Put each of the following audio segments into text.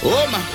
Oh my,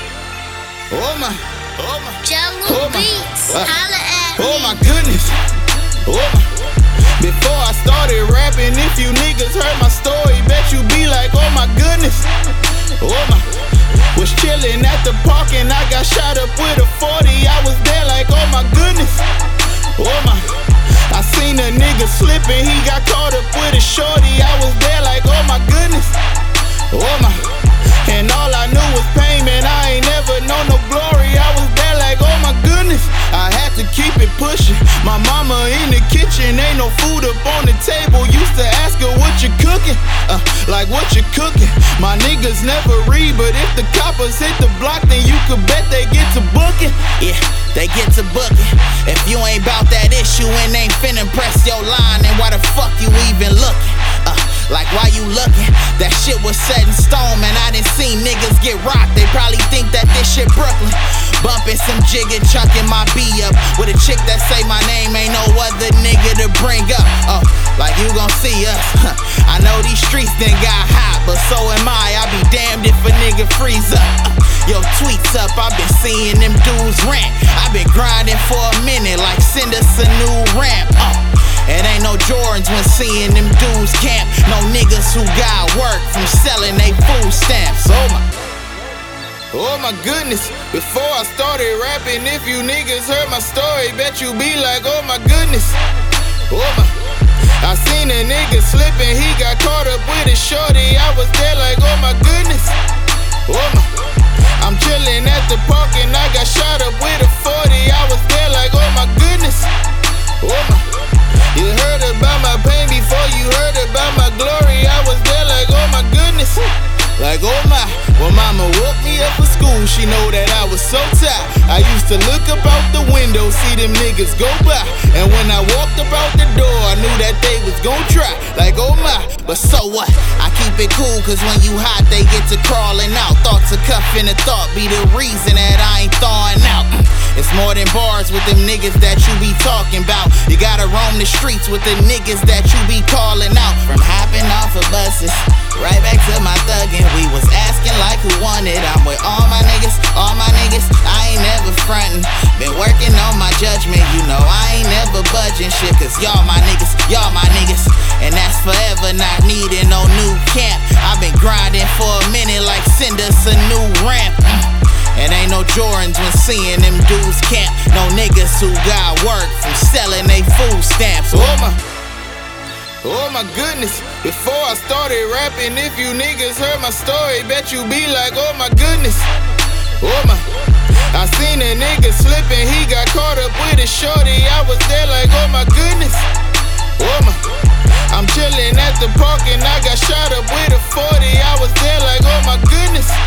oh my, oh my, Jello Beats, holla at oh me. my goodness, oh my. Before I started rapping, if you niggas heard my story, bet you be like, oh my goodness, oh my. Was chillin' at the park and I got shot up with a 40. I was there like, oh my goodness, oh my. I seen a nigga slippin', he got caught up with a shorty. I was there like, oh my goodness, oh my. And all I knew was pain, man, I ain't never known no glory. I was there like, oh my goodness, I had to keep it pushing. My mama in the kitchen, ain't no food up on the table. Used to ask her what you cooking, like what you cooking. My niggas never read, but if the coppers hit the block, then you could bet they get to booking. Yeah, they get to booking. If you ain't bout that issue and ain't finna press your line, then why the fuck you even looking? Like why you looking? That shit was set in stone, man. I done seen niggas get rocked. They probably think that this shit Brooklyn. Bumping some jigger, chucking my B up with a chick that say my name, ain't no other nigga to bring up. Oh, like you gon' see us. I know these streets done got hot, but so am I. I be damned if a nigga freeze up. Yo, tweets up, I been seeing them dudes rant. I been grinding for a minute, like send us a new ramp. It ain't no Jordans when seeing them dudes camp. No niggas who got work from selling they food stamps. Oh my goodness. Before I started rapping, if you niggas heard my story, bet you be like, oh my goodness, oh my. I seen a nigga slipping, he got caught up with a shorty. I was there like, oh my goodness, oh my. I'm chillin' at the park and I got shot up with a 40. I was there like, oh my goodness, oh my. You heard about my pain before you heard about my glory. I was there like, oh my goodness, like oh my. When mama woke me up for school, she know that I was so tired. I used to look up out the window, see them niggas go by. And when I walked about the door, I knew that they was gon' try. Like oh my, but so what? I keep it cool, cause when you hot, they get to crawling out. Thoughts of cuffing a thought be the reason that I ain't thawing out. It's more than bars with them niggas that you be talking about. You gotta roam the streets with the niggas that you be calling out. From hopping off of buses, right back to my thuggin'. We was asking like who wanted. I'm with all my niggas, I ain't never frontin'. Been working on my judgment, you know I ain't never budging shit. Cause y'all my niggas, and that's forever not needing no new camp. I've been grinding for a minute like send us a new ramp. And ain't no Jordans when seeing them dudes camp. No niggas who got work from selling they food stamps. Oh my goodness. Before I started rapping, if you niggas heard my story, bet you be like, oh my goodness, oh my. I seen a nigga slipping, he got caught up with a shorty. I was there like, oh my goodness, oh my. I'm chillin' at the park and I got shot up with a 40. I was there like, oh my goodness,